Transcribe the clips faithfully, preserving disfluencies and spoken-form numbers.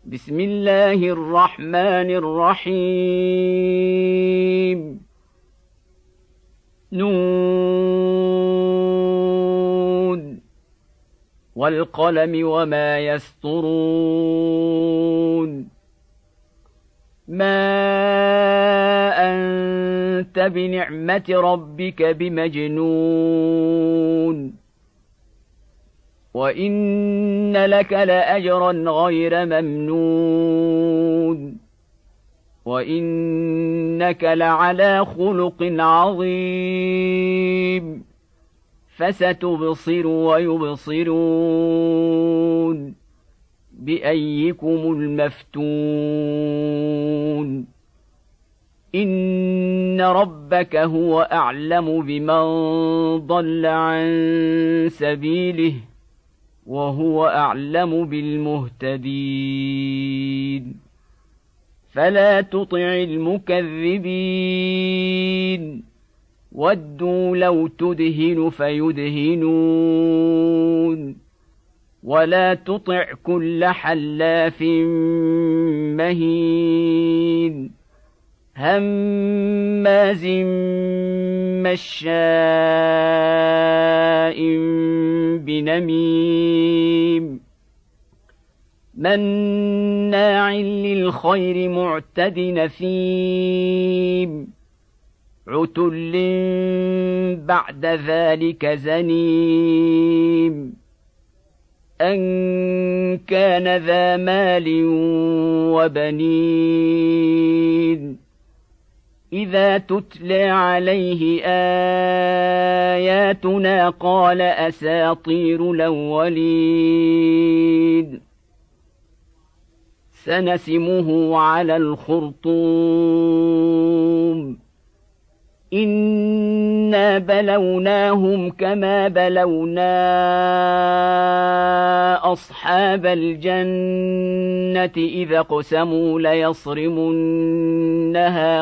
بسم الله الرحمن الرحيم نون والقلم وما يسطرون ما أنت بنعمة ربك بمجنون وإن لك لأجرا غير ممنون وإنك لعلى خلق عظيم فستبصر ويبصرون بأيكم المفتون إن ربك هو أعلم بمن ضل عن سبيله وهو أعلم بالمهتدين فلا تطع المكذبين ودوا لو تدهن فيدهنون ولا تطع كل حلاف مهين هماز مشاء بنميم مناع للخير معتد نثيم عتل بعد ذلك زنيم أن كان ذا مال وبنين إذا تتلى عليه آياتنا قال أساطير الأولين سنسمه على الخرطوم إنا بلوناهم كما بلونا أصحاب الجنة إذا اقسموا ليصرمنها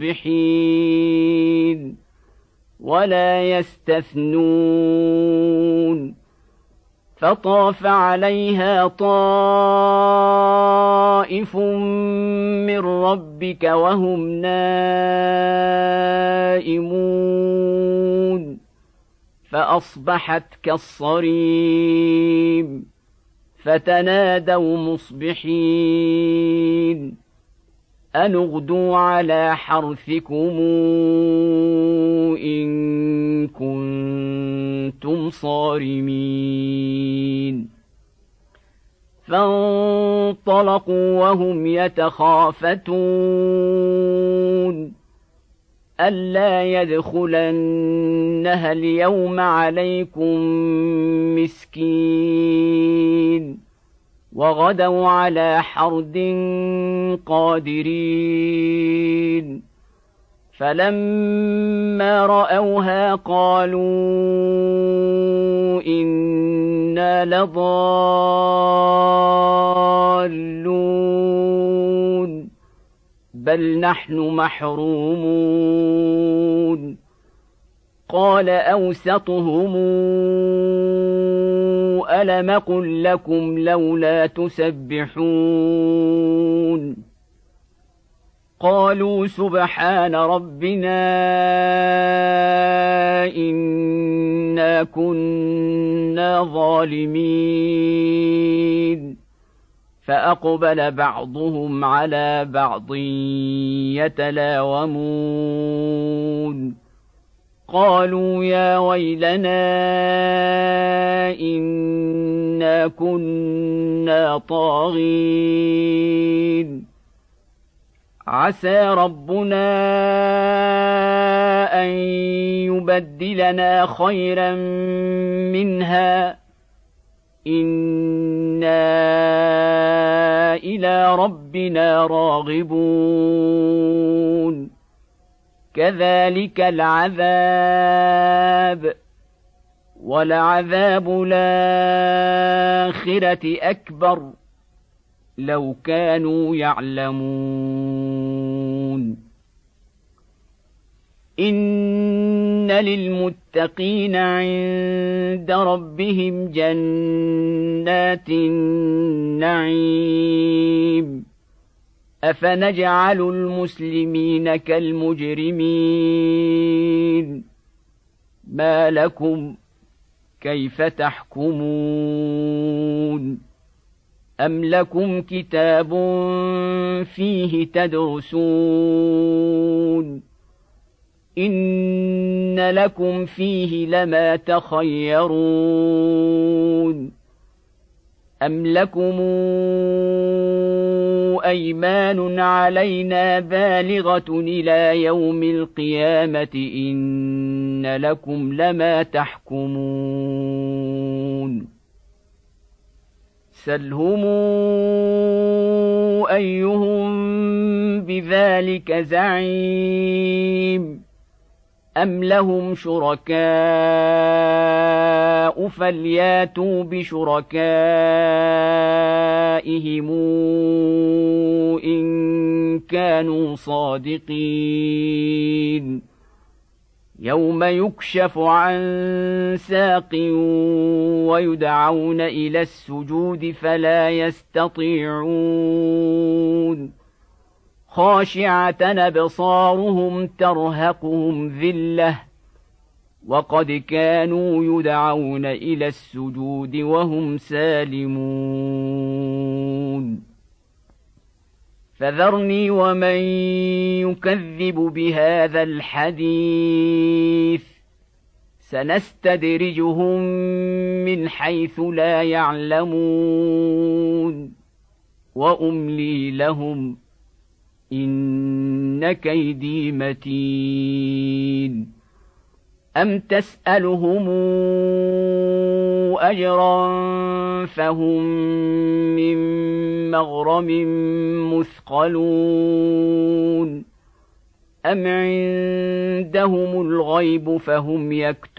مصبحين ولا يستثنون فطاف عليها طائف من ربك وهم نائمون فأصبحت كالصريم فتنادوا مصبحين أن اغدوا على حرثكم إن كنتم صارمين فانطلقوا وهم يتخافتون ألا يدخلنها اليوم عليكم مسكين وغدوا على حرد قادرين فلما رأوها قالوا إنا لضالون بل نحن محرومون قال أوسطهم ألم قل لكم لولا تسبحون قالوا سبحان ربنا إنا كنا ظالمين فأقبل بعضهم على بعض يتلاومون قالوا يا ويلنا إنا كنا طاغين عسى ربنا أن يبدلنا خيرا منها إنا إلى ربنا راغبون كذلك العذاب ولعذاب الآخرة أكبر لو كانوا يعلمون إن للمتقين عند ربهم جنات النعيم أفنجعل المسلمين كالمجرمين ما لكم كيف تحكمون أم لكم كتاب فيه تدرسون إن لكم فيه لما تخيرون أم لكم أيمان علينا بالغة إلى يوم القيامة إن لكم لما تحكمون سلهم أيهم بذلك زعيم أم لهم شركاء فلياتوا بشركائهم إن كانوا صادقين يوم يكشف عن ساق ويدعون إلى السجود فلا يستطيعون خاشعة أبصارهم ترهقهم ذلة وقد كانوا يدعون إلى السجود وهم سالمون فذرني ومن يكذب بهذا الحديث سنستدرجهم من حيث لا يعلمون وأملي لهم إن كيدي متين أم تسألهم أجرا فهم من مغرم مثقلون أم عندهم الغيب فهم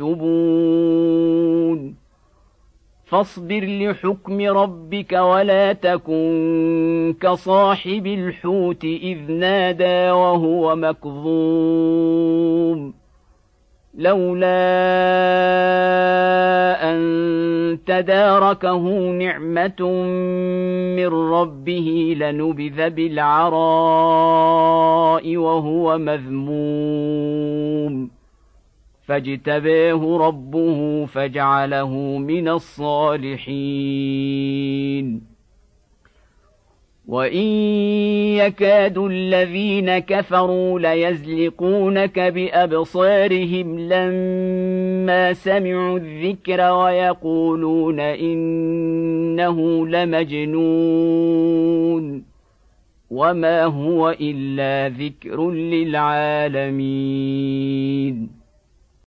يكتبون فاصبر لحكم ربك ولا تكن كصاحب الحوت إذ نادى وهو مكظوم لولا أن تداركه نعمة من ربه لنبذ بالعراء وهو مذموم فاجتباه ربه فجعله من الصالحين وإن يكاد الذين كفروا ليزلقونك بأبصارهم لما سمعوا الذكر ويقولون إنه لمجنون وما هو إلا ذكر للعالمين